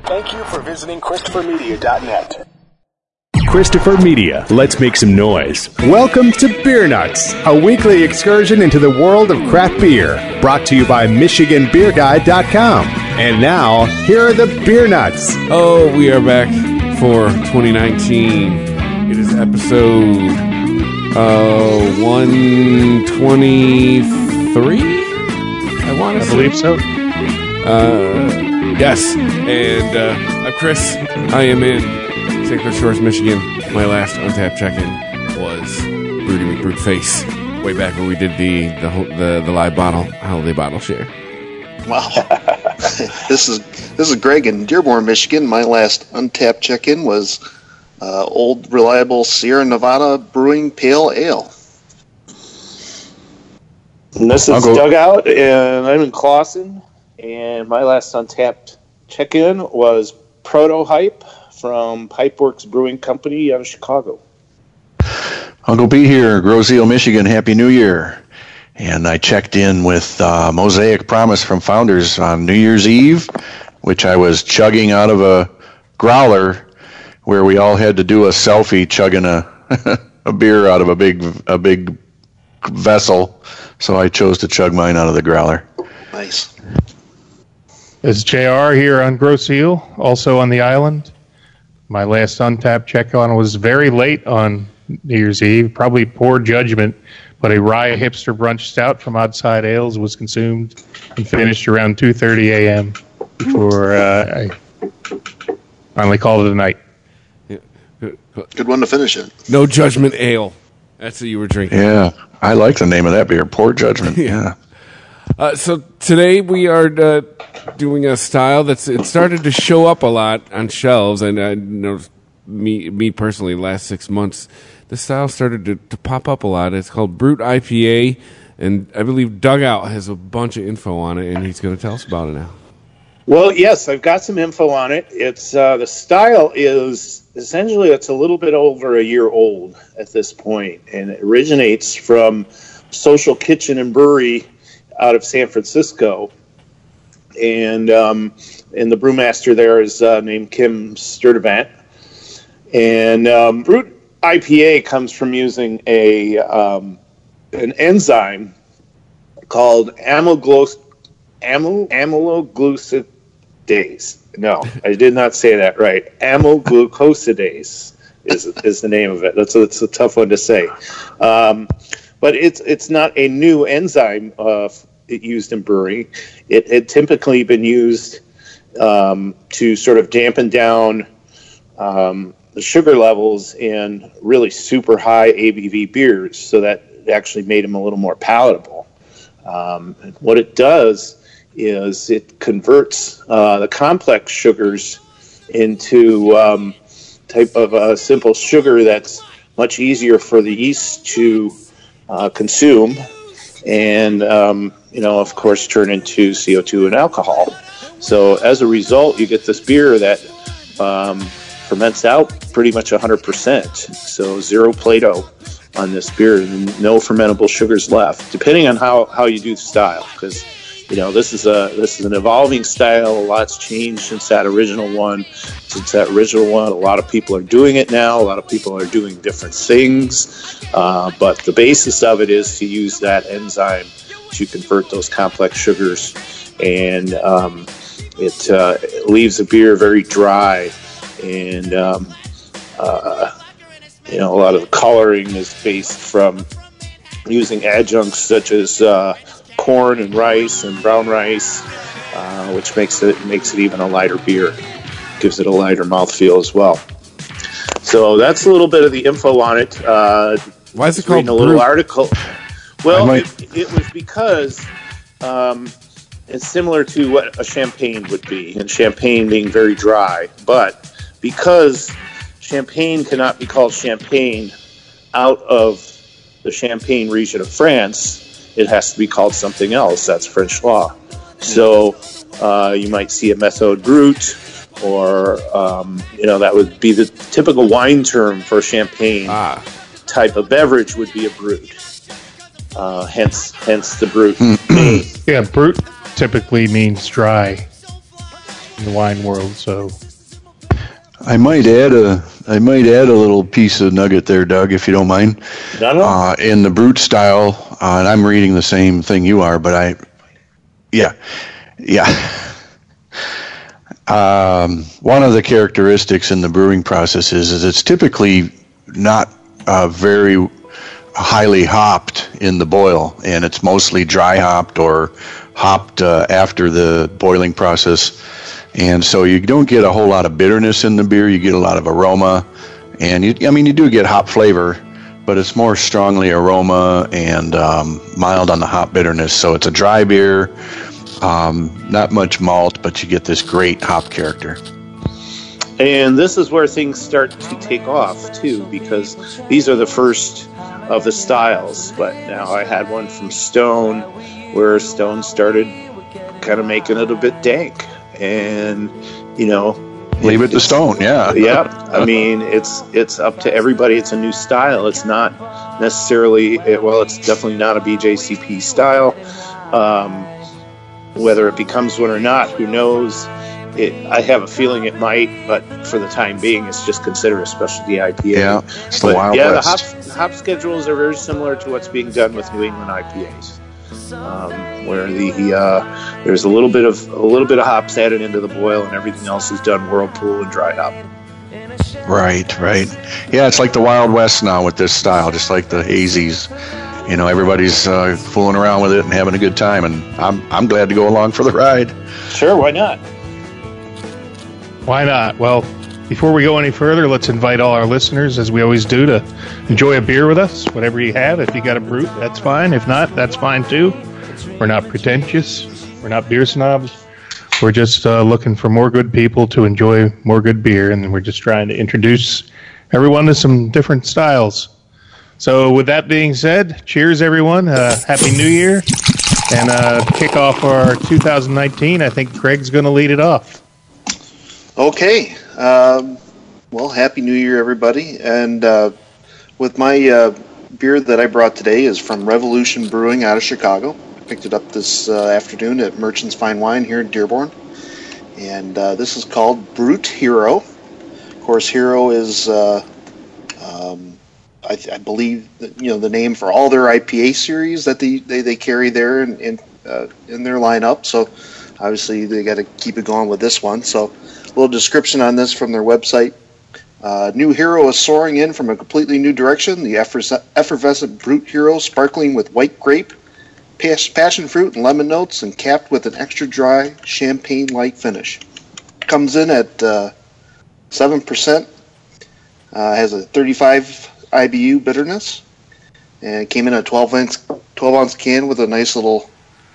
Thank you for visiting ChristopherMedia.net. Christopher Media, let's make some noise. Welcome to Beer Nuts, a weekly excursion into the world of craft beer, brought to you by MichiganBeerGuide.com. And now, here are the Beer Nuts. Oh, we are back for 2019. It is episode 123, I want to say. I believe so. Yes, and I'm Chris. I am in St. Clair Shores, Michigan. My last Untapped check-in was Broody McBroodface, way back when we did the live holiday bottle share. Wow. This is Greg in Dearborn, Michigan. My last Untapped check-in was old reliable Sierra Nevada Brewing Pale Ale. And this is Dugout, and I'm in Clawson. And my last Untapped check-in was Proto Hype from Pipeworks Brewing Company out of Chicago. Uncle B here, Grosseal, Michigan. Happy New Year. And I checked in with Mosaic Promise from Founders on New Year's Eve, which I was chugging out of a growler where we all had to do a selfie chugging a beer out of a big vessel. So I chose to chug mine out of the growler. Nice. This is JR here on Grosseal, also on the island. My last Untapped check-on was very late on New Year's Eve, probably poor judgment, but a Rye Hipster Brunch Stout from Oddside Ales was consumed and finished around 2:30 a.m. before I finally called it a night. Yeah. Good one to finish it. No Judgment Ale. That's what you were drinking. Yeah, I like the name of that beer, Poor Judgment. Yeah. So today we are doing a style it started to show up a lot on shelves, and I know me personally, the last 6 months, the style started to pop up a lot. It's called Brute IPA, and I believe Dugout has a bunch of info on it, and he's going to tell us about it now. Well, yes, I've got some info on it. It's the style is essentially it's a little bit over a year old at this point, and it originates from Social Kitchen and Brewery out of San Francisco, and the brewmaster there is named Kim Sturdivant. And Brute IPA comes from using an enzyme called amyloglucosidase. No, I did not say that right. Amylglucosidase is the name of it. It's a tough one to say. But it's not a new enzyme used in brewing. It had typically been used to sort of dampen down the sugar levels in really super high ABV beers, so that it actually made them a little more palatable. What it does is it converts the complex sugars into type of a simple sugar that's much easier for the yeast to consume, and of course turn into CO2 and alcohol. So as a result, you get this beer that ferments out pretty much 100%. So zero Plato on this beer, and no fermentable sugars left, depending on how you do the style. Because this is an evolving style. A lot's changed since that original one. A lot of people are doing it now. A lot of people are doing different things. But the basis of it is to use that enzyme to convert those complex sugars, and it leaves the beer very dry, and a lot of the coloring is based from using adjuncts such as corn and rice and brown rice, which makes it even a lighter beer. Gives it a lighter mouthfeel as well. So that's a little bit of the info on it. Why is it called a little article? Well, it was because it's similar to what a champagne would be, and champagne being very dry. But because champagne cannot be called champagne out of the Champagne region of France, it has to be called something else. That's French law. So you might see a Méthode Brut, or that would be the typical wine term for champagne type of beverage would be a Brut. Hence the Brut name. Yeah, Brut typically means dry. the wine world. So I might add a little piece of nugget there, Doug, if you don't mind. No. In the brut style, and I'm reading the same thing you are, but yeah. One of the characteristics in the brewing process is it's typically not very highly hopped in the boil, and it's mostly dry hopped or hopped after the boiling process. And so you don't get a whole lot of bitterness in the beer. You get a lot of aroma, and you do get hop flavor, but it's more strongly aroma and mild on the hop bitterness. So it's a dry beer, not much malt, but you get this great hop character. And this is where things start to take off, too, because these are the first of the styles. But now I had one from Stone, where Stone started kind of making it a bit dank. And, leave it to Stone, yeah. Yeah, I mean, it's up to everybody. It's a new style. It's not necessarily, it's definitely not a BJCP style. Whether it becomes one or not, who knows? I have a feeling it might, but for the time being, it's just considered a specialty IPA. Yeah, it's the Wild West. The hop schedules are very similar to what's being done with New England IPAs, where there's a little bit of hops added into the boil, and everything else is done whirlpool and dry hop. Right. Yeah, it's like the Wild West now with this style, just like the hazies. Everybody's fooling around with it and having a good time, and I'm glad to go along for the ride. Sure, why not? why not? Well, before we go any further, let's invite all our listeners, as we always do, to enjoy a beer with us, whatever you have. If you got a brut, that's fine. If not, that's fine too. We're not pretentious. We're not beer snobs. We're just looking for more good people to enjoy more good beer, and we're just trying to introduce everyone to some different styles. So with that being said, cheers, everyone. Happy New Year. And kick off our 2019, I think Greg's going to lead it off. Okay. Well, Happy New Year, everybody. And with my beer that I brought today is from Revolution Brewing out of Chicago. I picked it up this afternoon at Merchant's Fine Wine here in Dearborn. And this is called Brut Hero. Of course, Hero is... I believe that, the name for all their IPA series that they carry there in their lineup. So obviously they got to keep it going with this one. So a little description on this from their website. New Hero is soaring in from a completely new direction. The effervescent Brut Hero, sparkling with white grape, passion fruit, and lemon notes, and capped with an extra dry champagne-like finish. Comes in at 7%. Has a 35 IBU bitterness, and it came in a 12-ounce can with a nice little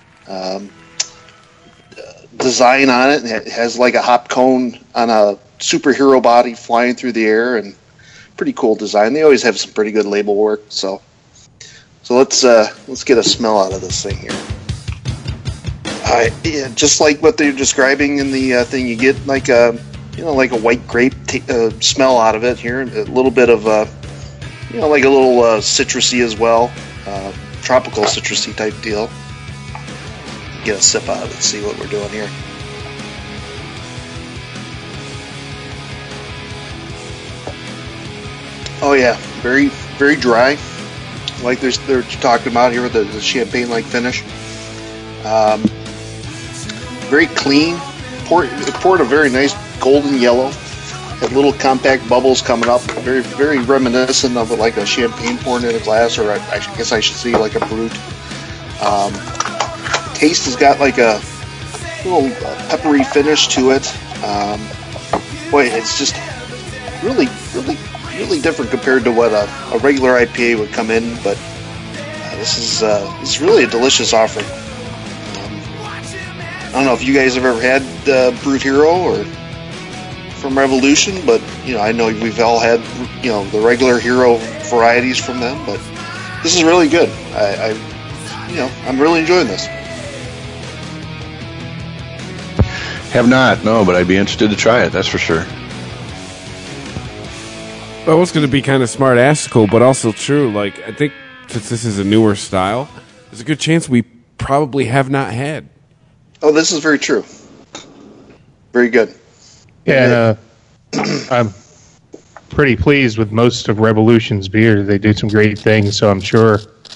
design on it. And it has like a hop cone on a superhero body flying through the air, and pretty cool design. They always have some pretty good label work. So let's get a smell out of this thing here. Yeah, just like what they're describing in the thing, you get like a white grape smell out of it here. A little bit of like a little citrusy as well, tropical citrusy type deal. Get a sip out of it, see what we're doing here. Oh yeah, very very dry, like they're talking about here with the champagne-like finish. Very clean. Poured a very nice golden yellow. Had little compact bubbles coming up. Very, very reminiscent of like a champagne poured in a glass, or I guess I should say like a brut. Taste has got like a little peppery finish to it. Boy, it's just really, really, really different compared to what a regular IPA would come in. But this is really a delicious offering. I don't know if you guys have ever had Brut Hero or from Revolution, but I know we've all had the regular Hero varieties from them, but this is really good. I'm really enjoying this. Have not, no, but I'd be interested to try it, that's for sure. Well, it's going to be kind of smart-assical, but also true. Like, I think since this is a newer style, there's a good chance we probably have not had. Oh, this is very true. Very good. Yeah, and, I'm pretty pleased with most of Revolution's beer. They do some great things, so I'm sure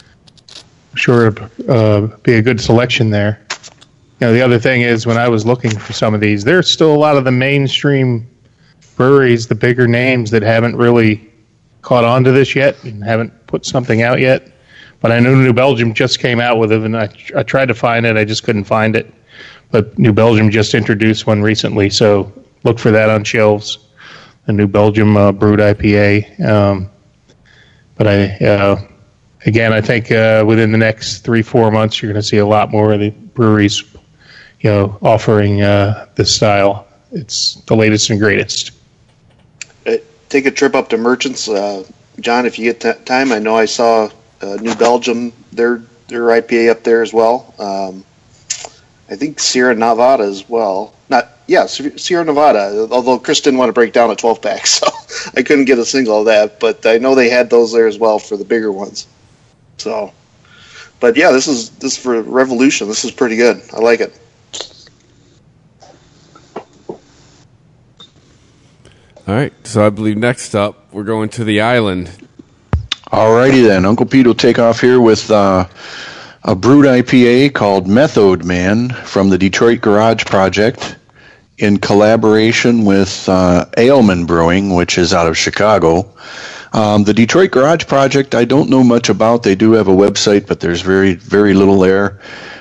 it'll be a good selection there. You know, the other thing is when I was looking for some of these, there's still a lot of the mainstream breweries, the bigger names that haven't really caught on to this yet and haven't put something out yet. But I know New Belgium just came out with it, and I tried to find it. I just couldn't find it. But New Belgium just introduced one recently, so look for that on shelves. The New Belgium brewed IPA. But I think within the next 3-4 months, you're going to see a lot more of the breweries, offering this style. It's the latest and greatest. Take a trip up to Merchants, John, if you get time. I know I saw New Belgium, their IPA up there as well. I think Sierra Nevada as well. Sierra Nevada, although Chris didn't want to break down a 12-pack, so I couldn't get a single of that. But I know they had those there as well for the bigger ones. So, but yeah, this is for Revolution. This is pretty good. I like it. All right, so I believe next up we're going to the island. Alrighty then, Uncle Pete will take off here with a brewed IPA called Method Man from the Detroit Garage Project in collaboration with Aleman Brewing, which is out of Chicago. The Detroit Garage Project, I don't know much about. They do have a website, but there's very, very little there.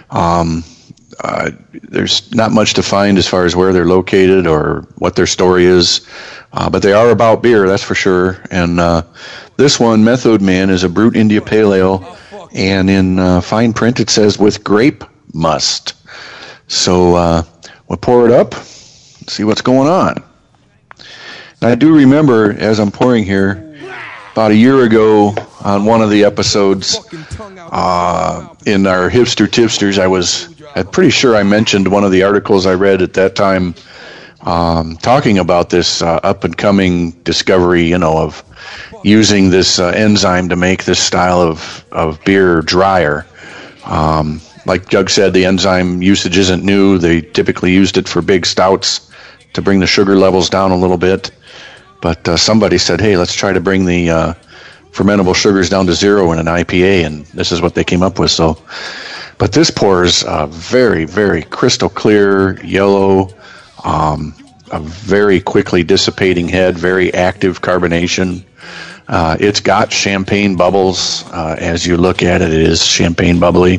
There's not much to find as far as where they're located or what their story is. But they are about beer, that's for sure. And this one, Method Man, is a Brute India Pale Ale. And in fine print, it says with grape must. So we'll pour it up, see what's going on. And I do remember, as I'm pouring here, about a year ago on one of the episodes in our Hipster Tipsters, I'm pretty sure I mentioned one of the articles I read at that time talking about this up-and-coming discovery, of using this enzyme to make this style of beer drier. Like Doug said, the enzyme usage isn't new. They typically used it for big stouts to bring the sugar levels down a little bit. But somebody said, hey, let's try to bring the fermentable sugars down to zero in an IPA, and this is what they came up with. So, but this pours very, very crystal clear yellow, a very quickly dissipating head, very active carbonation. It's got champagne bubbles. As you look at it, it is champagne bubbly.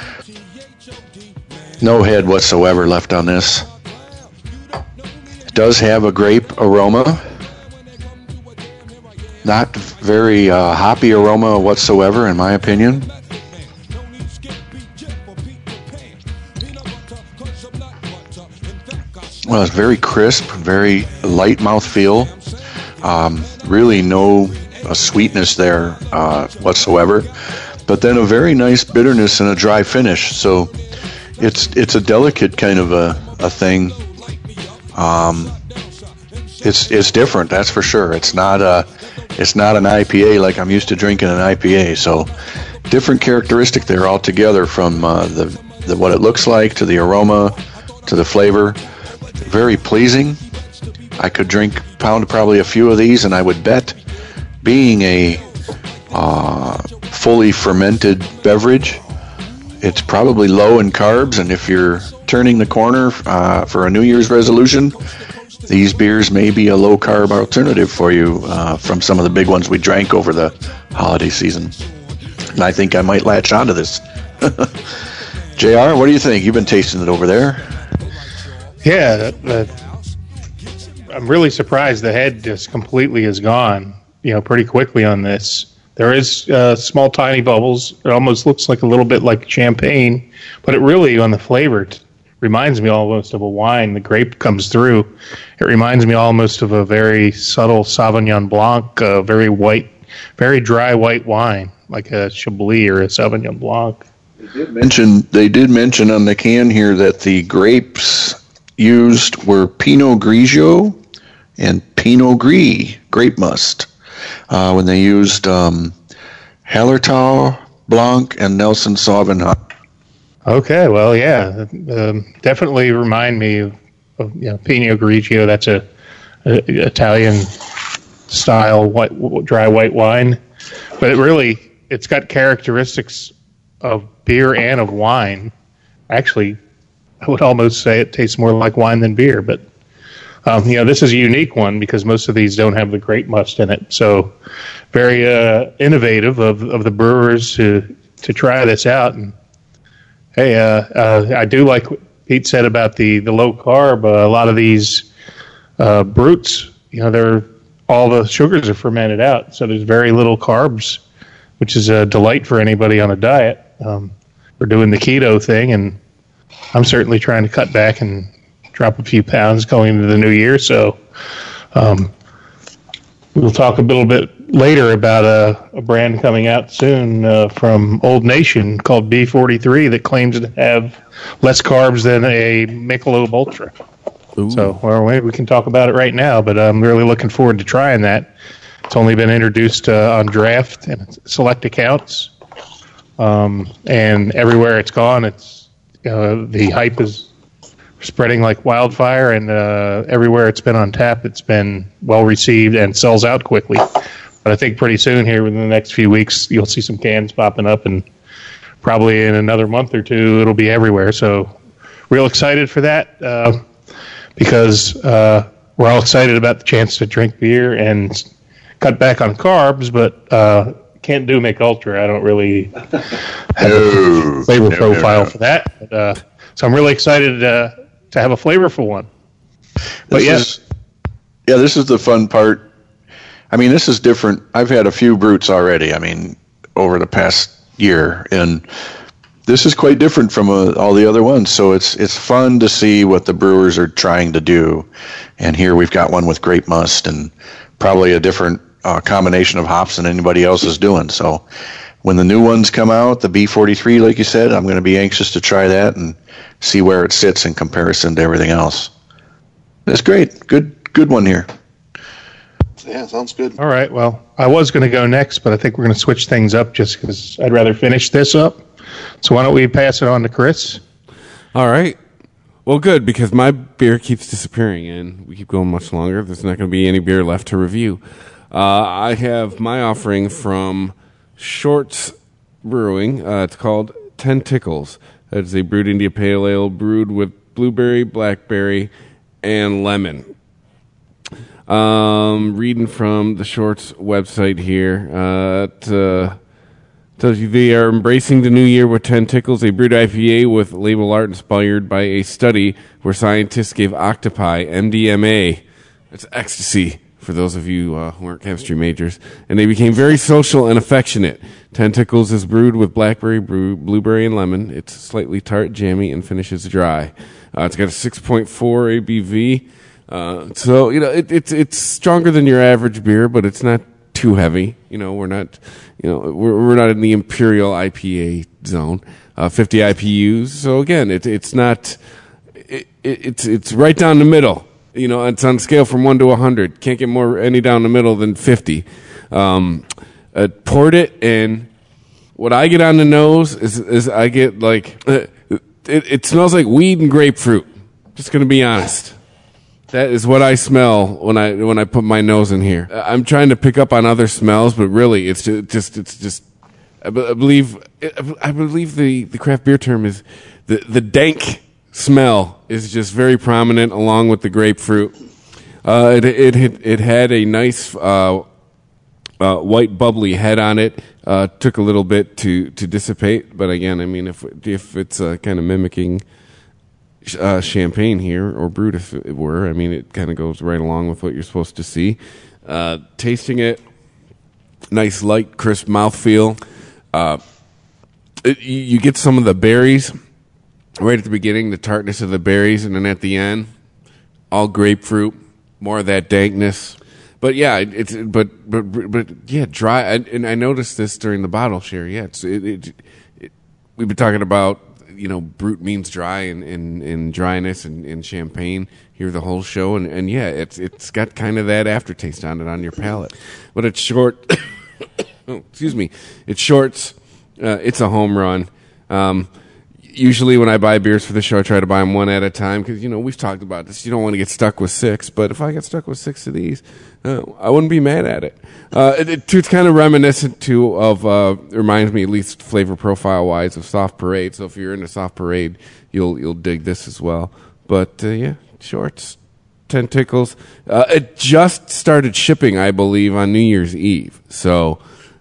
No head whatsoever left on this. It does have a grape aroma. Not very hoppy aroma whatsoever, in my opinion. Well, it's very crisp, very light mouthfeel. Really no sweetness there whatsoever. But then a very nice bitterness and a dry finish. So it's a delicate kind of a thing. It's different, that's for sure. It's not an IPA like I'm used to drinking an IPA. So different characteristic there altogether, from the what it looks like to the aroma to the flavor. Very pleasing. I could pound probably a few of these, and I would bet, being a fully fermented beverage, it's probably low in carbs, and if you're turning the corner for a New Year's resolution, these beers may be a low-carb alternative for you from some of the big ones we drank over the holiday season. And I think I might latch onto this. JR, what do you think? You've been tasting it over there. Yeah, I'm really surprised the head just completely is gone, pretty quickly on this. There is small, tiny bubbles. It almost looks like a little bit like champagne, but it really, on the flavor, reminds me almost of a wine. The grape comes through. It reminds me almost of a very subtle Sauvignon Blanc, very white, very dry white wine, like a Chablis or a Sauvignon Blanc. They did mention on the can here that the grapes used were Pinot Grigio and Pinot Gris grape must when they used Hallertau Blanc and Nelson Sauvignon. Okay, well, yeah, definitely remind me of Pinot Grigio. That's a Italian style dry white wine, but it's got characteristics of beer and of wine. Actually, I would almost say it tastes more like wine than beer, but this is a unique one because most of these don't have the grape must in it. So very innovative of the brewers to try this out. And hey, I do like what Pete said about the low carb. A lot of these brutes, all the sugars are fermented out, so there's very little carbs, which is a delight for anybody on a diet. We're doing the keto thing, and I'm certainly trying to cut back and drop a few pounds going into the new year. So we'll talk a little bit later about a brand coming out soon from Old Nation called B43 that claims to have less carbs than a Michelob Ultra. Ooh. So we can talk about it right now, but I'm really looking forward to trying that. It's only been introduced on draft and select accounts, and everywhere it's gone, it's the hype is spreading like wildfire, and everywhere it's been on tap, it's been well received and sells out quickly. But I think pretty soon here, within the next few weeks, you'll see some cans popping up, and probably in another month or two, it'll be everywhere. So real excited for that because we're all excited about the chance to drink beer and cut back on carbs, but can't do Mich Ultra. I don't really have a flavor profile for that. But, so I'm really excited to have a flavorful one. But this is the fun part. I mean, this is different. I've had a few brutes already, over the past year, and this is quite different from all the other ones. So it's fun to see what the brewers are trying to do. And here we've got one with grape must and probably a different combination of hops than anybody else is doing. So when the new ones come out, the B43, like you said, I'm going to be anxious to try that and see where it sits in comparison to everything else. That's great. Good one here. Yeah, sounds good. All right. Well, I was going to go next, but I think we're going to switch things up just because I'd rather finish this up. So why don't we pass it on to Chris? All right. Well, good, because my beer keeps disappearing, and we keep going much longer. There's not going to be any beer left to review. I have my offering from Shorts Brewing. It's called Tentacles. That is a brewed India Pale Ale brewed with blueberry, blackberry, and lemon. Reading from the Shorts website here. Tells you they are embracing the new year with Tentacles, a brewed IPA with label art inspired by a study where scientists gave octopi MDMA. That's ecstasy, for those of you who aren't chemistry majors. And they became very social and affectionate. Tentacles is brewed with blackberry, blueberry, and lemon. It's slightly tart, jammy, and finishes dry. It's got a 6.4 ABV. So, it's stronger than your average beer, but it's not too heavy. We're not in the Imperial IPA zone. 50 IPUs. So again, it's not. It's right down the middle. It's on a scale from 1 to 100. Can't get any down the middle than 50. Poured it, and what I get on the nose is I get like it smells like weed and grapefruit. Just gonna be honest. That is what I smell when I put my nose in here. I'm trying to pick up on other smells, but really, it's just. I believe the craft beer term is the dank smell is just very prominent along with the grapefruit. It had a nice white bubbly head on it. Took a little bit to dissipate, but again, if it's kind of mimicking champagne here, or brewed if it were, it kind of goes right along with what you're supposed to see. Tasting it, nice light crisp mouthfeel. You get some of the berries right at the beginning, the tartness of the berries, and then at the end, all grapefruit, more of that dankness. But yeah, but yeah, dry. And I noticed this during the bottle share. Yeah, we've been talking about. Brute means dry and dryness and champagne here the whole show. And yeah, it's got kind of that aftertaste on it on your palate. But it's short. Excuse me. It's shorts. It's a home run. usually when I buy beers for the show, I try to buy them one at a time because, we've talked about this. You don't want to get stuck with 6, but if I get stuck with 6 of these, I wouldn't be mad at it. It's kind of reminiscent, too, reminds me, at least flavor profile-wise, of Soft Parade. So if you're into Soft Parade, you'll dig this as well. But, Shorts, Tentacles. It just started shipping, I believe, on New Year's Eve. So,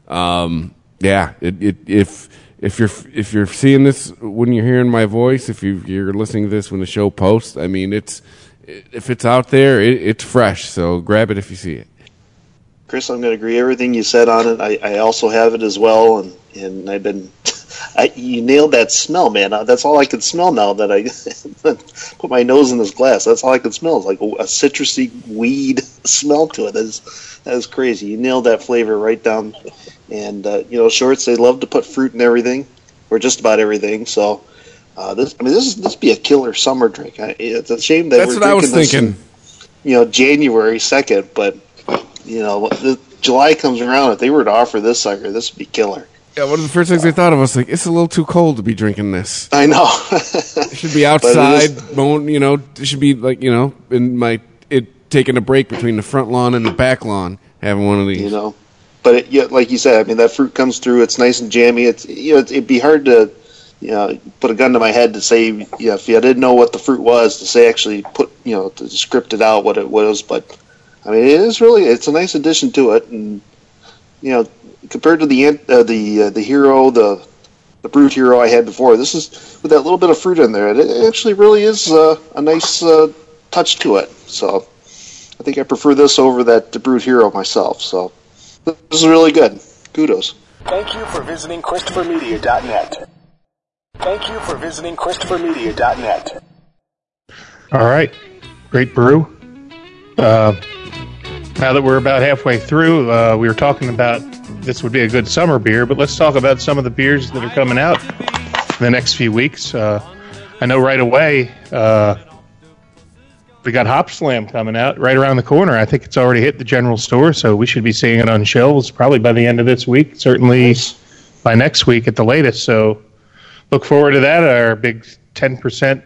if you're seeing this when you're hearing my voice, if you're listening to this when the show posts, I mean, if it's out there, it's fresh. So grab it if you see it. Chris, I'm going to agree everything you said on it. I also have it as well, and I've been. You nailed that smell, man. That's all I can smell now that I put my nose in this glass. That's all I can smell. It's like a citrusy weed smell to it. That is crazy. You nailed that flavor right down. And Shorts, they love to put fruit in everything, or just about everything. So this be a killer summer drink. It's a shame that that's we're what I was drinking thinking. this, January 2nd, but July comes around. If they were to offer this sucker, this would be killer. Yeah, one of the first things I thought of was like, it's a little too cold to be drinking this. I know. It should be outside. It should be like taking a break between the front lawn and the back lawn, having one of these. But like you said, I mean, that fruit comes through. It's nice and jammy. It'd be hard to put a gun to my head to say if I didn't know what the fruit was to say actually to script it out what it was. But I mean, it's a nice addition to it, and compared to the hero, the Brute Hero I had before, this is with that little bit of fruit in there. It actually really is a nice touch to it. So I think I prefer this over that Brute Hero myself. So this is really good. Kudos. Thank you for visiting ChristopherMedia.net. Thank you for visiting ChristopherMedia.net. All right. Great brew. Now that we're about halfway through, we were talking about this would be a good summer beer, but let's talk about some of the beers that are coming out in the next few weeks. I know right away we got Hop Slam coming out right around the corner. I think it's already hit the general store, so we should be seeing it on shelves probably by the end of this week, certainly by next week at the latest. So look forward to that. Our big 10%,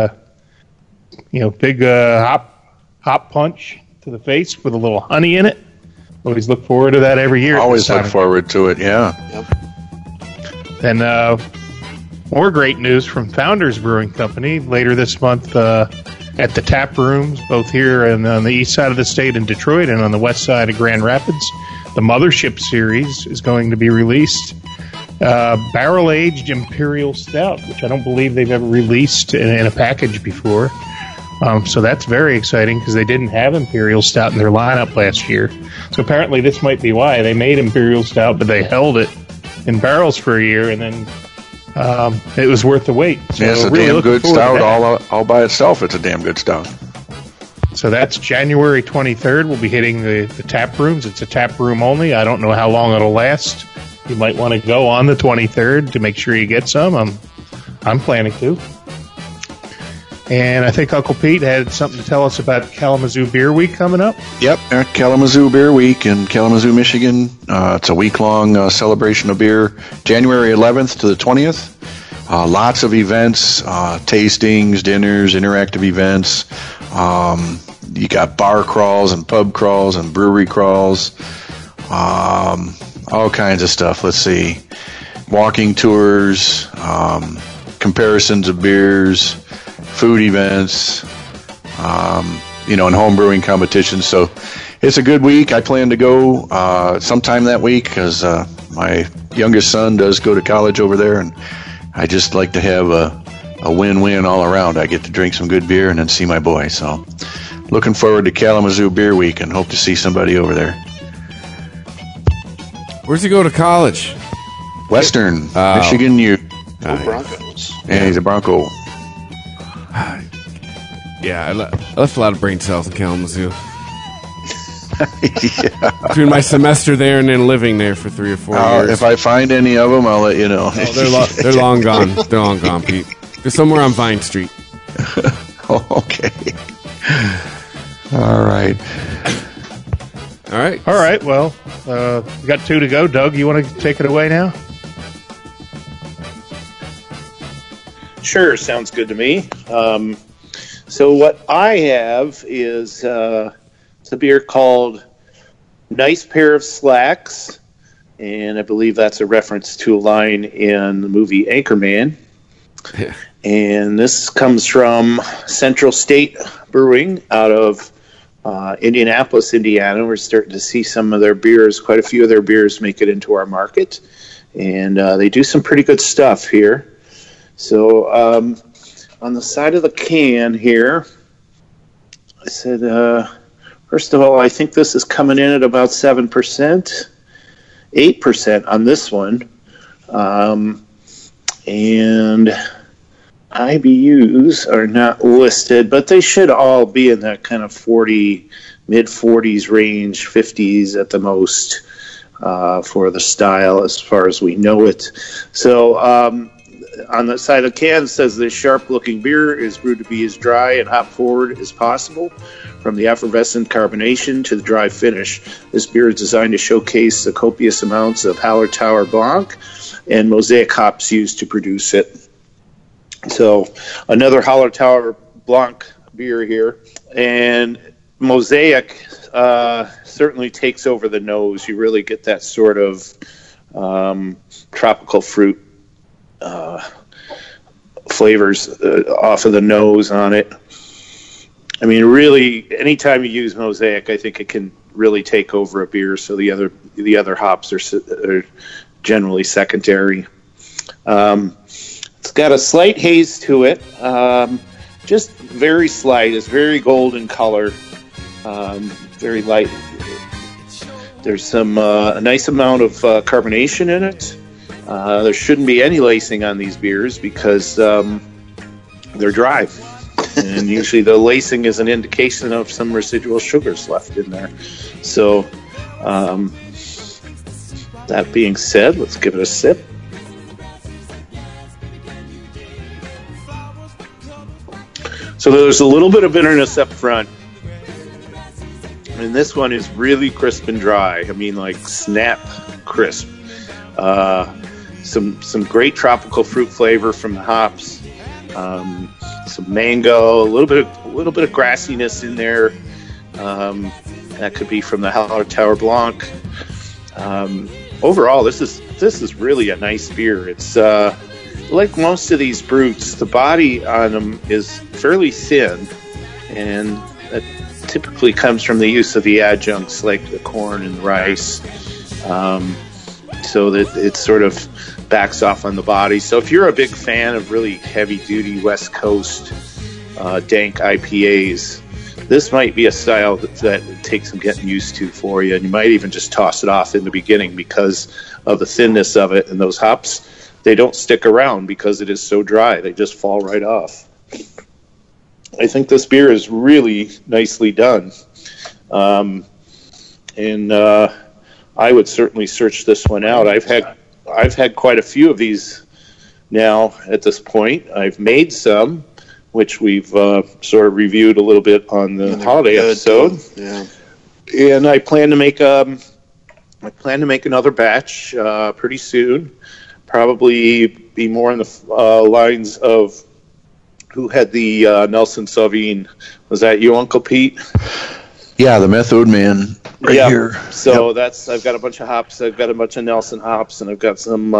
big hop punch to the face with a little honey in it. Always look forward to that every year. Always look forward to it, yeah. Yep. And more great news from Founders Brewing Company later this month at the tap rooms, both here and on the east side of the state in Detroit and on the west side of Grand Rapids. The Mothership series is going to be released. Barrel-aged Imperial Stout, which I don't believe they've ever released in a package before. So that's very exciting because they didn't have Imperial Stout in their lineup last year. So apparently this might be why. They made Imperial Stout, but they held it in barrels for a year, and then it was worth the wait. So it's a damn good stout all by itself. It's a damn good stout. So that's January 23rd. We'll be hitting the tap rooms. It's a tap room only. I don't know how long it'll last. You might want to go on the 23rd to make sure you get some. I'm planning to. And I think Uncle Pete had something to tell us about Kalamazoo Beer Week coming up. Yep, Kalamazoo Beer Week in Kalamazoo, Michigan. It's a week-long celebration of beer, January 11th to the 20th. Lots of events, tastings, dinners, interactive events. You got bar crawls and pub crawls and brewery crawls. All kinds of stuff. Let's see. Walking tours, comparisons of beers, food events, and home brewing competitions. So it's a good week. I plan to go sometime that week because my youngest son does go to college over there, and I just like to have a win-win all around. I get to drink some good beer and then see my boy. So looking forward to Kalamazoo Beer Week and hope to see somebody over there. Where's he go to college? Western Michigan U. Broncos. Yeah, he's a Bronco. Yeah, I left a lot of brain cells in Kalamazoo. Yeah. Between my semester there and then living there for 3 or 4 years. If I find any of them, I'll let you know. Oh, they're long gone. They're long gone, Pete. They're somewhere on Vine Street. Okay. All right. All right. Well, we got 2 to go. Doug, you want to take it away now? Sure, sounds good to me. So what I have is it's a beer called Nice Pair of Slacks, and I believe that's a reference to a line in the movie Anchorman. Yeah. And this comes from Central State Brewing out of Indianapolis, Indiana. We're starting to see some of their beers, quite a few of their beers make it into our market. And they do some pretty good stuff here. So on the side of the can here, I said, first of all, I think this is coming in at about 7%, 8% on this one. And IBUs are not listed, but they should all be in that kind of mid-40s range, 50s at the most for the style as far as we know it. So on the side of the can it says this sharp-looking beer is brewed to be as dry and hop-forward as possible. From the effervescent carbonation to the dry finish, this beer is designed to showcase the copious amounts of Hallertauer Blanc and Mosaic hops used to produce it. So another Hallertauer Blanc beer here, and Mosaic certainly takes over the nose. You really get that sort of tropical fruit flavors off of the nose on it. I mean, really, anytime you use Mosaic, I think it can really take over a beer. So the other hops are generally secondary. It's got a slight haze to it, just very slight. It's very golden color, very light. There's a nice amount of carbonation in it. There shouldn't be any lacing on these beers because they're dry. And usually the lacing is an indication of some residual sugars left in there. So that being said, let's give it a sip. So there's a little bit of bitterness up front. And this one is really crisp and dry. I mean, like snap crisp. Some great tropical fruit flavor from the hops. Some mango, a little bit of grassiness in there. That could be from the Hallertauer Blanc. Overall, this is really a nice beer. It's like most of these brutes, the body on them is fairly thin, and that typically comes from the use of the adjuncts like the corn and the rice, so that it sort of backs off on the body. So if you're a big fan of really heavy-duty West Coast dank IPAs, this might be a style that takes some getting used to for you, and you might even just toss it off in the beginning because of the thinness of it, and those hops, they don't stick around because it is so dry. They just fall right off. I think this beer is really nicely done. And I would certainly search this one out. I've had quite a few of these now at this point. I've made some, which we've sort of reviewed a little bit on the holiday episode. Yeah. And I plan to make another batch pretty soon. Probably be more in the lines of who had the Nelson Sauvin. Was that you, Uncle Pete? Yeah, the Method Man here. So I've got a bunch of hops. I've got a bunch of Nelson hops, and I've got some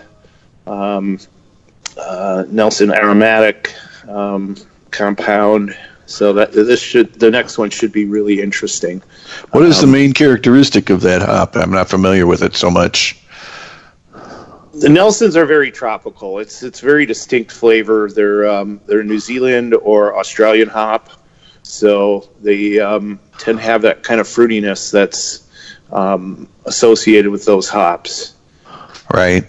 Nelson aromatic compound. So that the next one should be really interesting. What is the main characteristic of that hop? I'm not familiar with it so much. The Nelsons are very tropical. It's very distinct flavor. They're New Zealand or Australian hop, so they tend to have that kind of fruitiness that's associated with those hops. Right.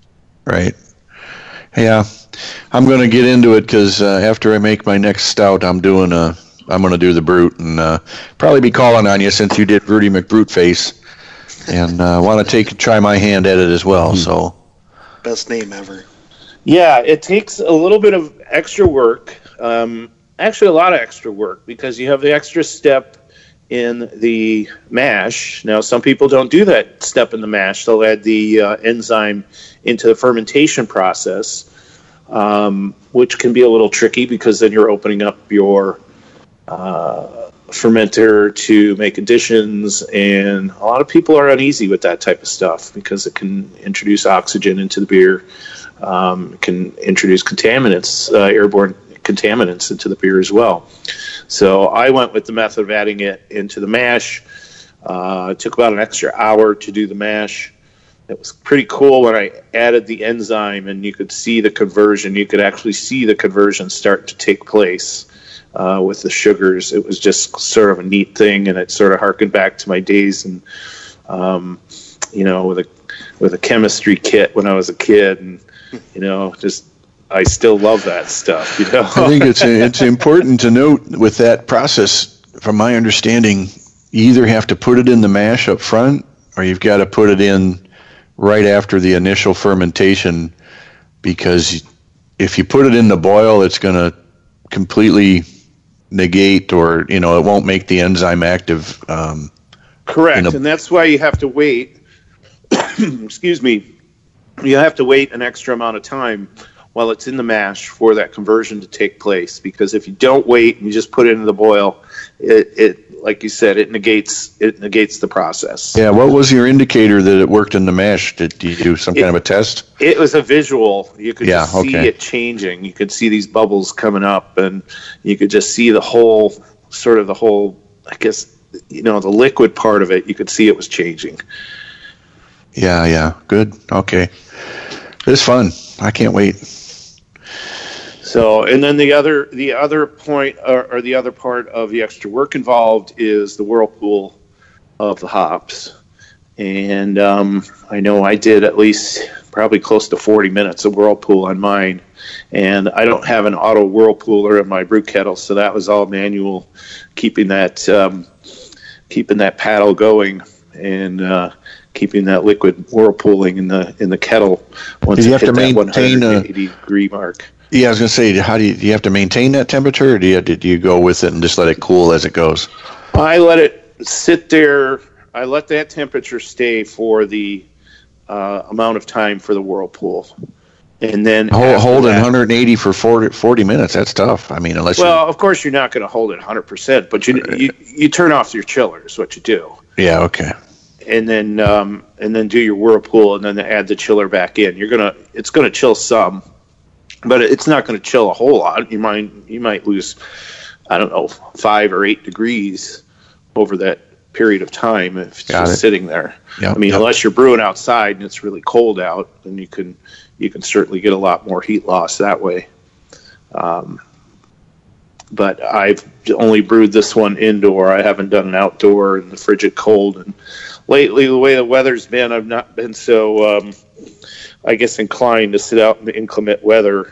Yeah, I'm going to get into it because after I make my next stout, I'm going to do the Brute and probably be calling on you since you did Rudy McBruteface, and want to try my hand at it as well. So. Best name ever. Yeah, it takes a little bit of extra work. Actually, a lot of extra work because you have the extra step in the mash. Now, some people don't do that step in the mash. They'll add the enzyme into the fermentation process. which can be a little tricky because then you're opening up your fermenter to make additions, and a lot of people are uneasy with that type of stuff because it can introduce oxygen into the beer. It can introduce contaminants, airborne contaminants into the beer as well. So I went with the method of adding it into the mash. It took about an extra hour to do the mash. It was pretty cool when I added the enzyme and you could see the conversion. You could actually see the conversion start to take place with the sugars. It was just sort of a neat thing, and it sort of harkened back to my days and with a chemistry kit when I was a kid, and just I still love that stuff. I think it's important to note with that process. From my understanding, you either have to put it in the mash up front, or you've got to put it in right after the initial fermentation, because if you put it in the boil, it's going to completely negate, or it won't make the enzyme active. Correct, and that's why you have to wait. Excuse me. You have to wait an extra amount of time while it's in the mash for that conversion to take place, because if you don't wait and you just put it into the boil, it like you said, it negates the process. Yeah, what was your indicator that it worked in the mash? Did you do some kind of a test? It was a visual. You could see it changing. You could see these bubbles coming up, and you could just see the whole, I guess, the liquid part of it. You could see it was changing. Yeah, good. Okay. It's fun. I can't wait. So, and then the other point, or the other part of the extra work involved is the whirlpool of the hops. And I know I did at least probably close to 40 minutes of whirlpool on mine. And I don't have an auto whirlpooler in my brew kettle, so that was all manual, keeping that paddle going and keeping that liquid whirlpooling in the kettle once it hit that 180 degree mark. Yeah, I was going to say, do you have to maintain that temperature, or did you go with it and just let it cool as it goes? I let it sit there. I let that temperature stay for the amount of time for the whirlpool. And then holding 180 for 40 minutes, that's tough. I mean, of course you're not going to hold it 100%, but you turn off your chiller is what you do. Yeah, okay. And then do your whirlpool, and then add the chiller back in. It's gonna chill some, but it's not going to chill a whole lot. You might lose, I don't know, 5 or 8 degrees over that period of time if it's just sitting there. Yep, unless you're brewing outside and it's really cold out, then you can certainly get a lot more heat loss that way. But I've only brewed this one indoor. I haven't done an outdoor in the frigid cold. And lately, the way the weather's been, I've not been so, I guess, inclined to sit out in the inclement weather,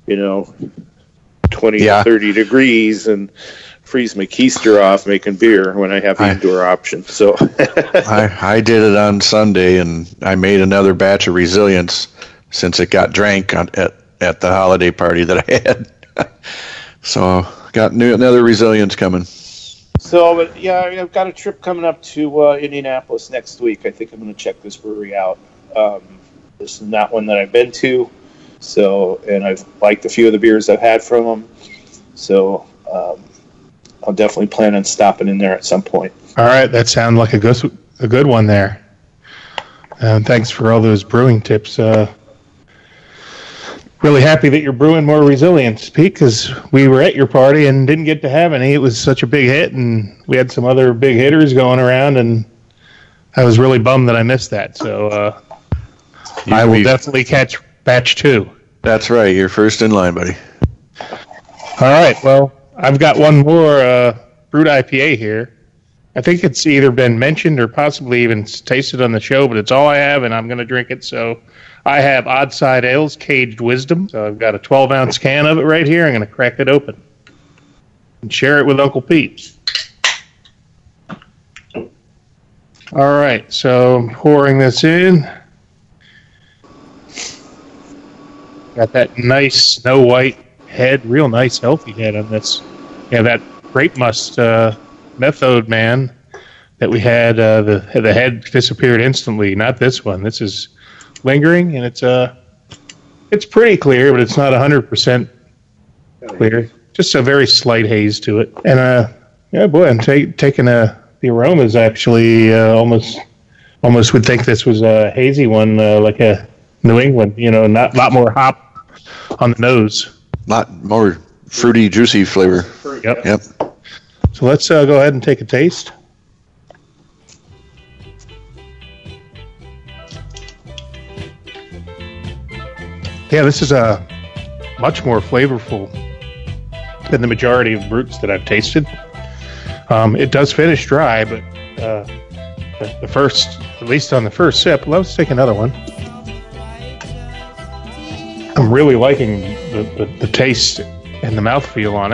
20 to 30 degrees and freeze my keister off making beer when I have the indoor option. So I did it on Sunday, and I made another batch of Resilience since it got drank at the holiday party that I had. So got another Resilience coming. So, but yeah, I've got a trip coming up to Indianapolis next week. I think I'm going to check this brewery out. This is not one that I've been to, and I've liked a few of the beers I've had from them. So I'll definitely plan on stopping in there at some point. All right, that sounds like a good one there. Thanks for all those brewing tips. Really happy that you're brewing more Resilience, Pete, because we were at your party and didn't get to have any. It was such a big hit, and we had some other big hitters going around, and I was really bummed that I missed that. So I will definitely catch batch 2. That's right. You're first in line, buddy. All right. Well, I've got one more brewed IPA here. I think it's either been mentioned or possibly even tasted on the show, but it's all I have, and I'm going to drink it. So I have Odd Side Ales Caged Wisdom. So I've got a 12-ounce can of it right here. I'm going to crack it open and share it with Uncle Pete. All right, so I'm pouring this in. Got that nice snow white head, real nice healthy head on this. Yeah, that grape must Methode Man that we had, the head disappeared instantly. Not this one. This is lingering, and it's It's pretty clear, but it's not 100% clear. Just a very slight haze to it. And yeah, boy, I'm taking the aroma is actually almost would think this was a hazy one, like a New England. Not a lot more hop on the nose. Lot more fruity, juicy flavor. Yep. So let's go ahead and take a taste. Yeah, this is much more flavorful than the majority of brutes that I've tasted. It does finish dry, but the first, at least on the first sip, let's take another one. I'm really liking the taste and the mouthfeel on it.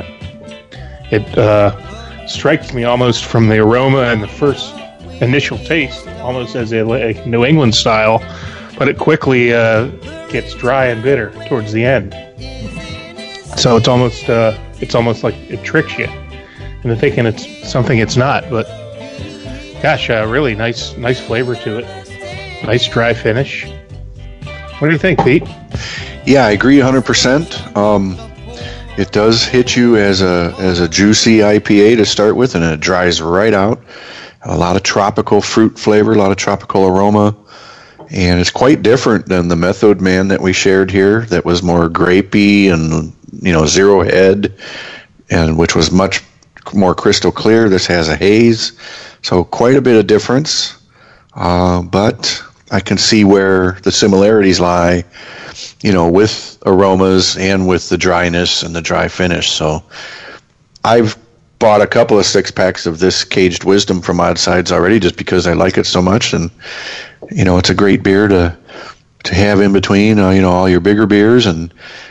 It strikes me almost from the aroma and the first initial taste, almost as a New England style, but it quickly gets dry and bitter towards the end. So it's almost like it tricks you into thinking it's something it's not. But gosh, really nice flavor to it. Nice dry finish. What do you think, Pete? Yeah, I agree 100%. It does hit you as a juicy IPA to start with, and it dries right out. A lot of tropical fruit flavor, a lot of tropical aroma. And it's quite different than the Method Man that we shared here that was more grapey and, zero head, and which was much more crystal clear. This has a haze. So quite a bit of difference. But I can see where the similarities lie, with aromas and with the dryness and the dry finish. So I've bought a couple of 6-packs of this Caged Wisdom from Odd Sides already just because I like it so much. And, it's a great beer to have in between, all your bigger beers. And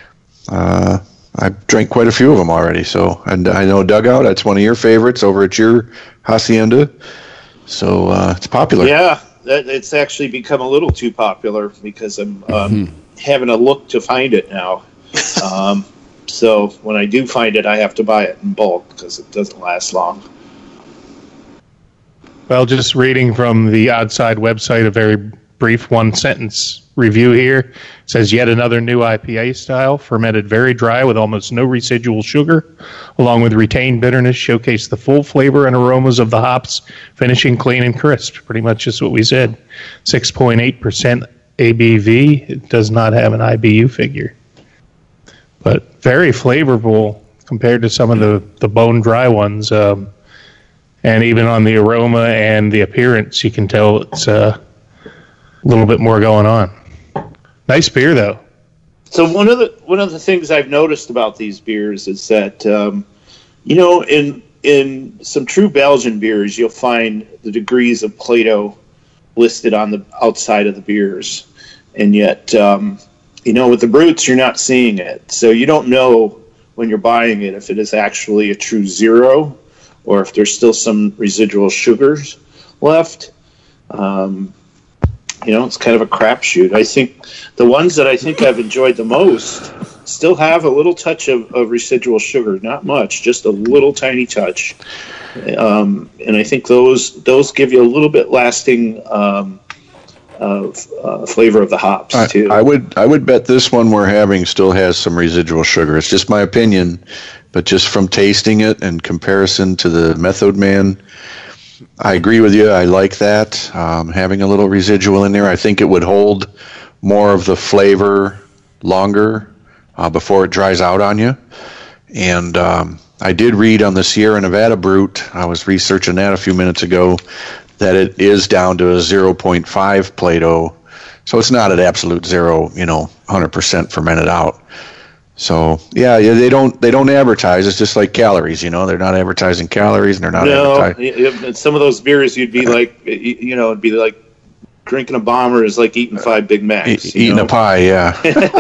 I've drank quite a few of them already. So, and I know Dugout, that's one of your favorites over at your Hacienda. So it's popular. Yeah, it's actually become a little too popular because I'm having a look to find it now. So when I do find it, I have to buy it in bulk because it doesn't last long. Well, just reading from the Oddside website, a very brief one-sentence review here. It says, yet another new IPA style, fermented very dry with almost no residual sugar, along with retained bitterness, showcase the full flavor and aromas of the hops, finishing clean and crisp. Pretty much just what we said. 6.8% ABV. It does not have an IBU figure. But very flavorful compared to some of the bone-dry ones. And even on the aroma and the appearance, you can tell it's a little bit more going on. Nice beer, though. So one of the things I've noticed about these beers is that in some true Belgian beers, you'll find the degrees of Plato listed on the outside of the beers, and yet with the brutes, you're not seeing it, so you don't know when you're buying it if it is actually a true zero or if there's still some residual sugars left. It's kind of a crapshoot. I think the ones that I think I've enjoyed the most still have a little touch of residual sugar, not much, just a little tiny touch. And I think those give you a little bit lasting flavor of the hops too. I would bet this one we're having still has some residual sugar. It's just my opinion, but just from tasting it in comparison to the Method Man, I agree with you. I like that. Having a little residual in there, I think it would hold more of the flavor longer before it dries out on you. And I did read on the Sierra Nevada Brute, I was researching that a few minutes ago, that it is down to a 0.5 Plato. So it's not at absolute zero, 100% fermented out. So yeah, they don't advertise. It's just like calories, they're not advertising calories, and they're not advertising. Some of those beers, you'd be like, it'd be like drinking a bomber is like eating 5 Big Macs. Eating a pie, yeah.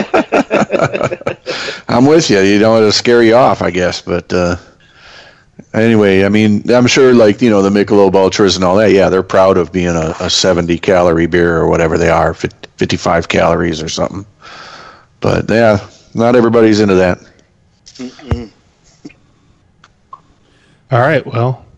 I'm with you. It'll scare you off, I guess. But anyway, I mean, I'm sure like, the Michelob Ultras and all that, yeah, they're proud of being a 70-calorie beer or whatever they are, 55 calories or something. But yeah, not everybody's into that. Mm-mm. All right, well,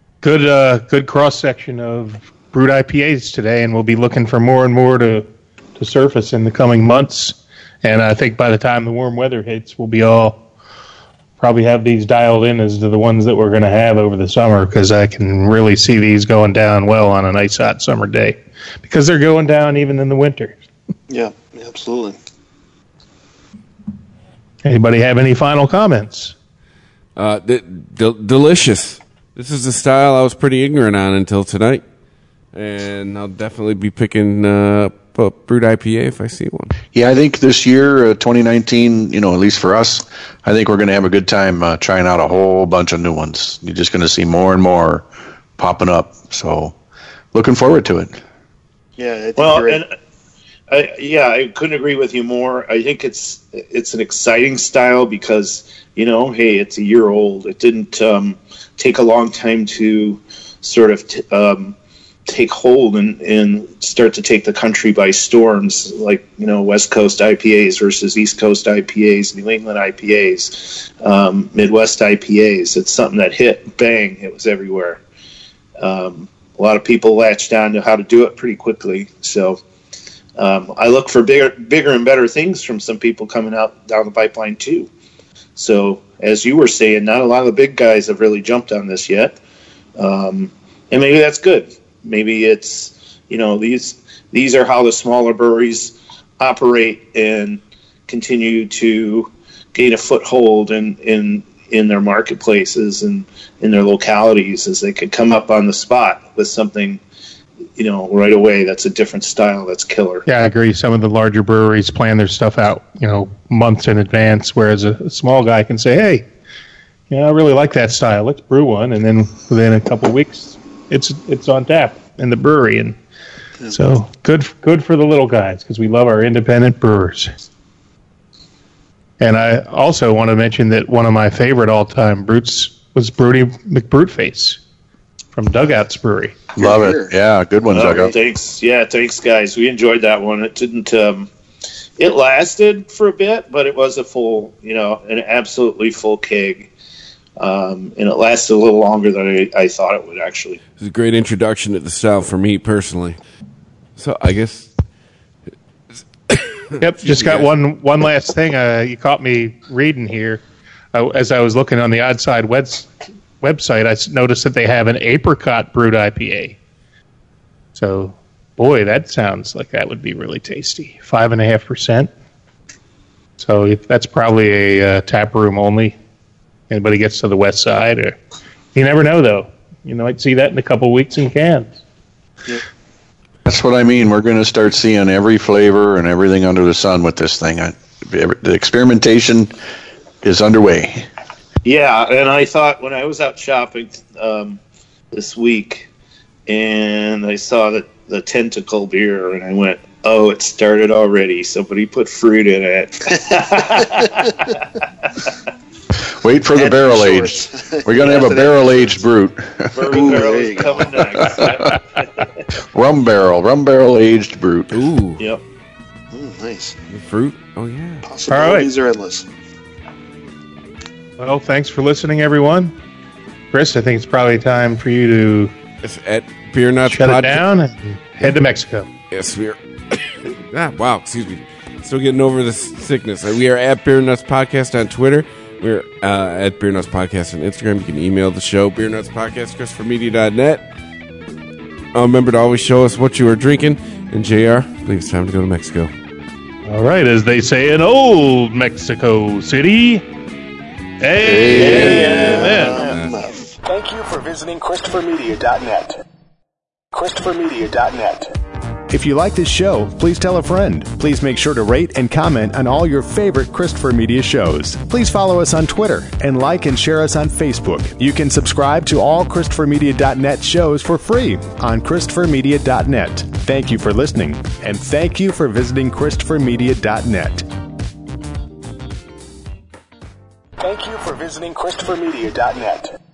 good cross-section of brewed IPAs today, and we'll be looking for more and more to to surface in the coming months. And I think by the time the warm weather hits, we'll be all probably have these dialed in as to the ones that we're going to have over the summer, because I can really see these going down well on a nice hot summer day, because they're going down even in the winter. Yeah, absolutely. Anybody have any final comments? Delicious. This is a style I was pretty ignorant on until tonight, and I'll definitely be picking up a brewed IPA if I see one. Yeah, I think this year, 2019, at least for us, I think we're going to have a good time trying out a whole bunch of new ones. You're just going to see more and more popping up. So, looking forward to it. Yeah, I think Well, you're right. and I couldn't agree with you more. I think it's an exciting style because hey, it's a year old. It didn't take a long time to sort of take hold and start to take the country by storms, like West Coast IPAs versus East Coast IPAs, New England IPAs, Midwest IPAs. It's something that hit, bang, it was everywhere. A lot of people latched on to how to do it pretty quickly. So I look for bigger and better things from some people coming out down the pipeline too. So as you were saying, not a lot of the big guys have really jumped on this yet, and maybe that's good. Maybe it's these are how the smaller breweries operate and continue to gain a foothold in their marketplaces and in their localities, as they could come up on the spot with something right away that's a different style that's killer. Yeah, I agree. Some of the larger breweries plan their stuff out, months in advance, whereas a small guy can say, hey, I really like that style. Let's brew one. And then within a couple of weeks, it's on tap in the brewery. And so good for the little guys, because we love our independent brewers. And I also want to mention that one of my favorite all-time brutes was Broody McBruteface from Dugout's Brewery. Love it. Yeah, good one, Dugout. Thanks. Yeah, thanks, guys. We enjoyed that one. It didn't. It lasted for a bit, but it was a full, an absolutely full keg. And it lasted a little longer than I thought it would, actually. It was a great introduction to the style for me personally. So I guess. Yep, just got one last thing. You caught me reading here. As I was looking on the Oddside website, I noticed that they have an apricot brewed IPA. So, boy, that sounds like that would be really tasty. 5.5%. So that's probably a tap room only. Anybody gets to the west side, or you never know though. You might see that in a couple weeks in cans. Yep. That's what I mean. We're going to start seeing every flavor and everything under the sun with this thing. The experimentation is underway. Yeah, and I thought when I was out shopping this week, and I saw the tentacle beer, and I went, "Oh, it started already. Somebody put fruit in it." Wait for the barrel aged. We're going to have a barrel aged brute. Bourbon barrel is coming next. Rum barrel aged brute. Ooh. Yep. Nice. The fruit? Oh, yeah. Possibilities are endless. Well, thanks for listening, everyone. Chris, I think it's probably time for you to It's at Beer Nuts shut it down and head to Mexico. Yes, we are. Wow, excuse me. Still getting over this sickness. We are at Beer Nuts Podcast on Twitter. We're at Beer Nuts Podcast on Instagram. You can email the show, Beer Nuts Podcast, ChristopherMedia.net. Remember to always show us what you are drinking. And JR, I believe it's time to go to Mexico. All right, as they say in old Mexico City, amen. Thank you for visiting ChristopherMedia.net. ChristopherMedia.net. If you like this show, please tell a friend. Please make sure to rate and comment on all your favorite Christopher Media shows. Please follow us on Twitter and like and share us on Facebook. You can subscribe to all ChristopherMedia.net shows for free on ChristopherMedia.net. Thank you for listening, and thank you for visiting ChristopherMedia.net. Thank you for visiting ChristopherMedia.net.